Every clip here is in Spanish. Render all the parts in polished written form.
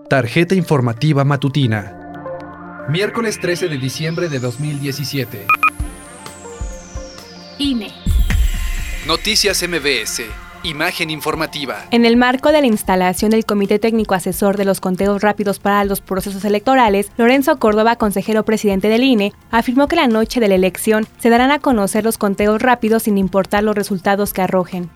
Tarjeta informativa matutina. Miércoles 13 de diciembre de 2017. INE. Noticias MBS. Imagen informativa. En el marco de la instalación del Comité Técnico Asesor de los Conteos Rápidos para los Procesos Electorales, Lorenzo Córdoba, consejero presidente del INE, afirmó que la noche de la elección se darán a conocer los conteos rápidos sin importar los resultados que arrojen.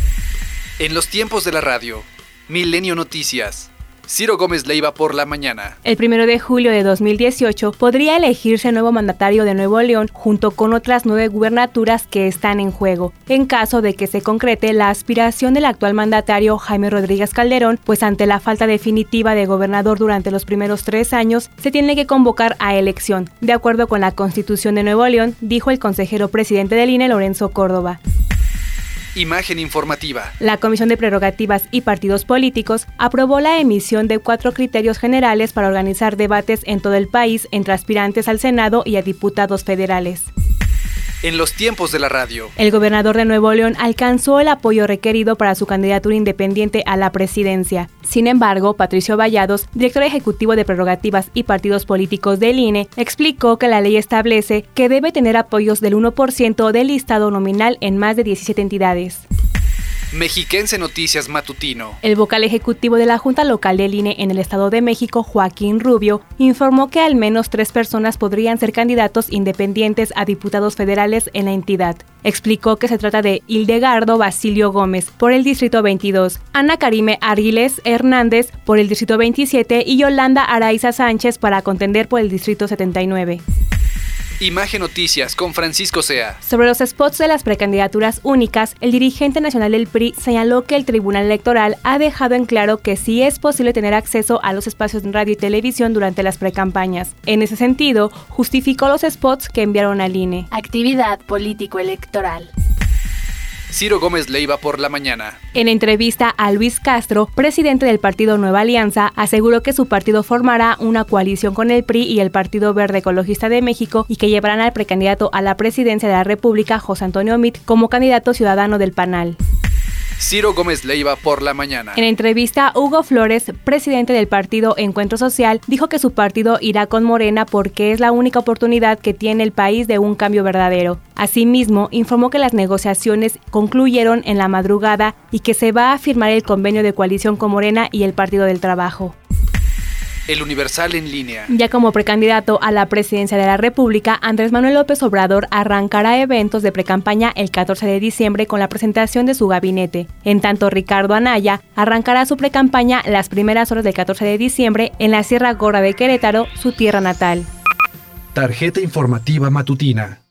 En los tiempos de la radio, Milenio Noticias. Ciro Gómez Leiva por la mañana. El 1 de julio de 2018 podría elegirse nuevo mandatario de Nuevo León junto con otras 9 gubernaturas que están en juego, en caso de que se concrete la aspiración del actual mandatario Jaime Rodríguez Calderón, pues ante la falta definitiva de gobernador durante los primeros 3 años, se tiene que convocar a elección, de acuerdo con la Constitución de Nuevo León, dijo el consejero presidente del INE, Lorenzo Córdoba. Imagen informativa. La Comisión de Prerrogativas y Partidos Políticos aprobó la emisión de 4 criterios generales para organizar debates en todo el país entre aspirantes al Senado y a diputados federales. En los tiempos de la radio. El gobernador de Nuevo León alcanzó el apoyo requerido para su candidatura independiente a la presidencia. Sin embargo, Patricio Vallados, director ejecutivo de Prerrogativas y Partidos Políticos del INE, explicó que la ley establece que debe tener apoyos del 1% del listado nominal en más de 17 entidades. Mexiquense Noticias matutino. El vocal ejecutivo de la Junta Local del INE en el Estado de México, Joaquín Rubio, informó que al menos 3 personas podrían ser candidatos independientes a diputados federales en la entidad. Explicó que se trata de Hildegardo Basilio Gómez por el Distrito 22, Ana Karime Argiles Hernández por el Distrito 27 y Yolanda Araiza Sánchez para contender por el Distrito 79. Imagen Noticias con Francisco Sea. Sobre los spots de las precandidaturas únicas, el dirigente nacional del PRI señaló que el Tribunal Electoral ha dejado en claro que sí es posible tener acceso a los espacios de radio y televisión durante las precampañas. En ese sentido, justificó los spots que enviaron al INE. Actividad político-electoral. Ciro Gómez Leiva por la mañana. En entrevista a Luis Castro, presidente del partido Nueva Alianza, aseguró que su partido formará una coalición con el PRI y el Partido Verde Ecologista de México y que llevarán al precandidato a la presidencia de la República, José Antonio Meade, como candidato ciudadano del PANAL. Ciro Gómez Leiva por la mañana. En entrevista, Hugo Flores, presidente del partido Encuentro Social, dijo que su partido irá con Morena porque es la única oportunidad que tiene el país de un cambio verdadero. Asimismo, informó que las negociaciones concluyeron en la madrugada y que se va a firmar el convenio de coalición con Morena y el Partido del Trabajo. El Universal en línea. Ya como precandidato a la presidencia de la República, Andrés Manuel López Obrador arrancará eventos de precampaña el 14 de diciembre con la presentación de su gabinete. En tanto, Ricardo Anaya arrancará su precampaña las primeras horas del 14 de diciembre en la Sierra Gorda de Querétaro, su tierra natal. Tarjeta informativa matutina.